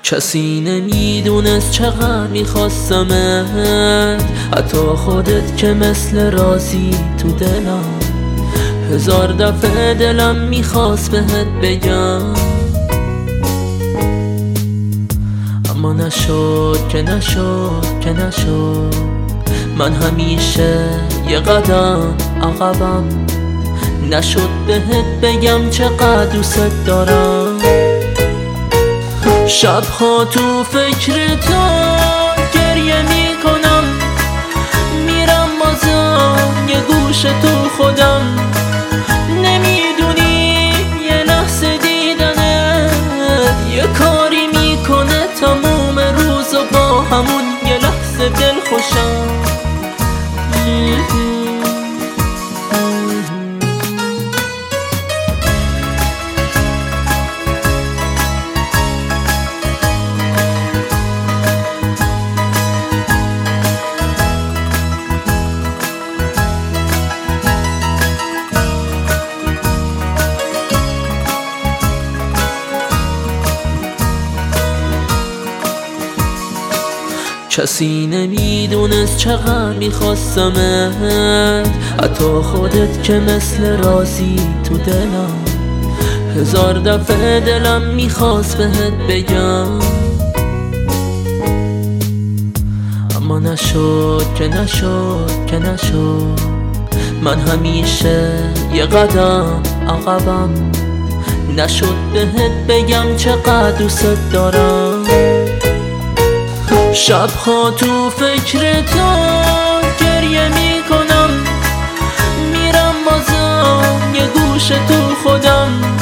کسی نمیدونست چقدر میخواستمت، حتی خودت که مثل رازی تو دلم. هزار دفعه دلم میخواست بهت بگم، اما نشد که نشد که نشد. من همیشه یه قدم عقبم، نشد بهت بگم چقدر دوست دارم. شبها تو فکر تو گریه میکنم، میرم بازم یه گوش تو خودم. نمیدونی یه لحظه دیدنت یه کاری میکنه تموم روز و با همون یه لحظه دل خوشم. کسی نمیدونست چقدر میخواستمت، حتی خودت که مثل رازی تو دلم. هزار دفعه دلم میخواست بهت بگم، اما نشد که نشد که نشد. من همیشه یه قدم عقبم، نشد بهت بگم چقدر دوست دارم. شبها تو فکر تو گریه میکنم، میرم بازم یه گوش تو خودم.